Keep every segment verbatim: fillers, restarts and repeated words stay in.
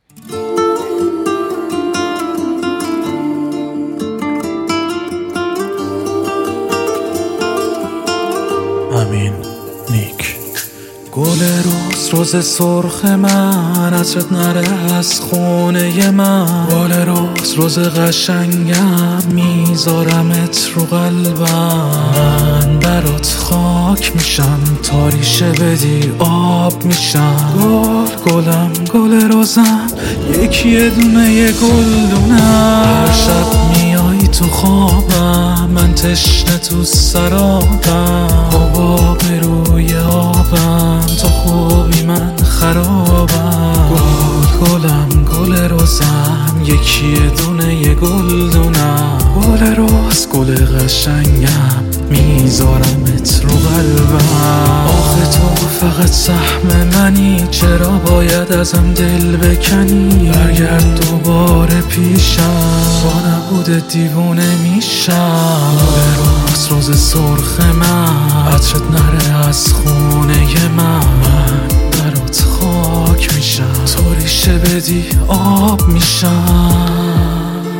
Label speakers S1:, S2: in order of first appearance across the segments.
S1: امین نیک. گل روز روز سرخ من، عطرت نره از خونه من. گل روز روز قشنگم، میذارمت رو قلبم. من برات خاک میشم، تا ریشه بدی آب میشم. گل گلم گل روزم، یکی یه دونه یه گلدونم. هر شب میای تو خوابم، من تشنه تو سرابم. حباب روی آبم، تو خوبی من خرابم. گل گلم گل روزم، یکی یه دونه یه گلدونم. گل روز گل قشنگم، میذارمت رو قلبم. آخه تو فقط سهم منی، چرا باید ازم دل بکنی؟ برگرد دوباره پیشم، با نبود دیوونه میشم. گل روز روز سرخ من، عطرت نره از خونه من. من برات خاک میشم، تو ریشه بدی آب میشم.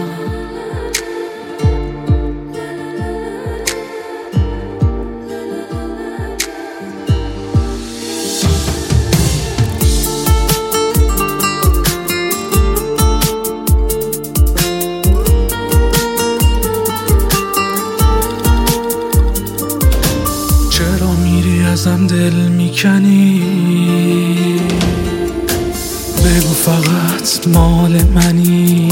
S1: چرا میری ازم دل میکنی؟ بگو فقط مال منی.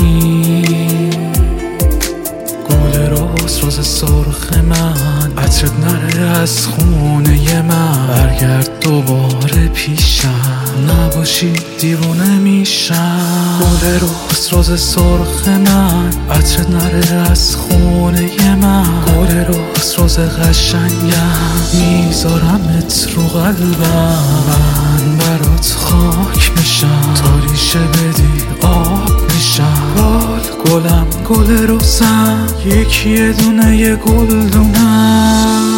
S1: گل روز روز سرخ من، عطرت نره از خونه من. برگرد دوباره پیشم، نباشی دیوونه میشم. گل روز روز سرخ من، عطرت نره از خونه من. گل روز روز قشنگم، میذارمت رو قلبم. من برات خاک میشم، تا ریشه بدی آب میشم. گل گلم گل روزم، یکی یه دونه یه گلدونم.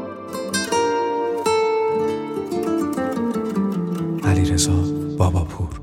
S2: علیرضا باباپور.